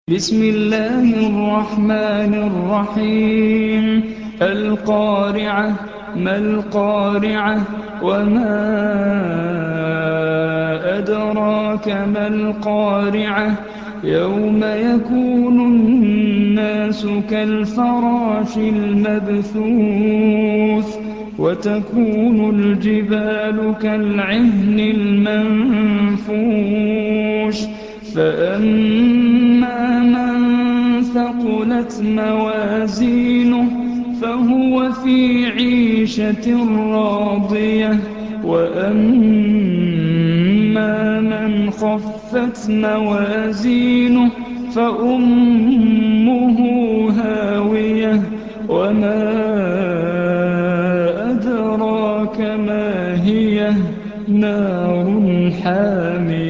بسم الله الرحمن الرحيم القارعة ما القارعة وما أدراك ما القارعة يوم يكون الناس كالفراش المبثوث وتكون الجبال كالعهن المنفوش فأما من ثقلت موازينه فهو في عيشة راضية وأما من خفت موازينه فأمه هاوية وما أدراك ما هي نار حامية